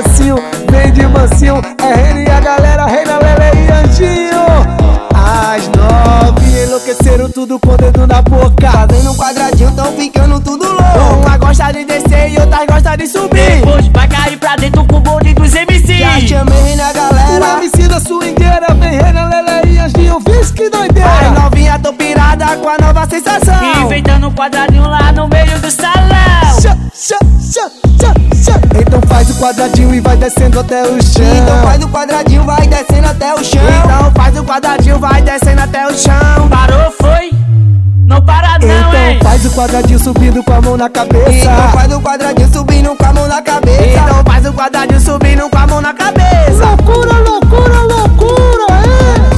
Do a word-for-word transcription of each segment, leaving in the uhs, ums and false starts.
mansinho, vem de mansinho. É Rene e a galera, Reina, Lele e Anjinho. As nove enlouqueceram tudo com o dedo na boca, fazendo um quadradinho, tão ficando tudo louco. uma gosta de descer e outra gosta de subir. Depois vai cair pra dentro com o bonde dos M C. Já chamei Rene a O galera, M C da swingueira, vem Reina, Lele e Anjinho. Vixe que doideira. as novinha tô pirada com a nova sensação. Inventando um quadradinho lá no meio do salão. Chá, chá, chá, chá, chá. Então faz o quadradinho e vai descendo até o chão. Então faz o quadradinho, vai descendo até o chão. Então faz o quadradinho, vai descendo até o chão. Parou, foi? Não para não, Então hein? faz o quadradinho subindo com a mão na cabeça. Então faz o quadradinho subindo com a mão na cabeça. Então faz o quadradinho subindo com a mão na cabeça. Loucura, loucura, loucura, é.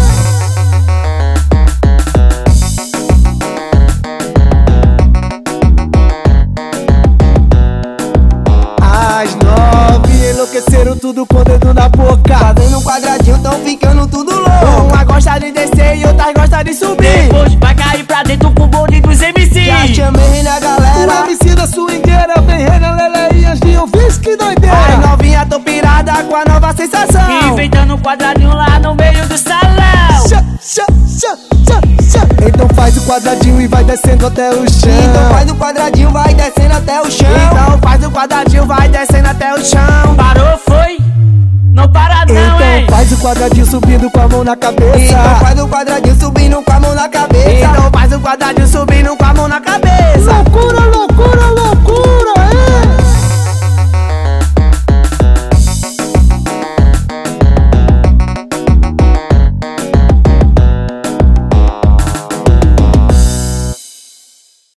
As nove enlouqueceram tudo com o dedo na boca, fazendo um quadradinho, tão ficando tudo louco. uma gosta de descer e outra gosta de subir. Depois vai cair pra dentro com o bonde dos M C. Já chamei Rene a O galera, M C da swingueira, vem Reina, Lele e Anjinho. Vixe que doideira. as novinha tô pirada com a nova sensação. Inventando um quadradinho lá no meio do salão. Chá, chá, chá, chá, chá. Então faz o quadradinho e vai descendo até o chão. Então faz o quadradinho, vai descendo até o chão. Então faz o quadradinho, vai descendo até o chão. Parou, foi? Não para não, hein? Então faz o quadradinho subindo com a mão na cabeça. Então faz o quadradinho subindo com a mão na cabeça. Então faz o quadradinho subindo com a mão na cabeça.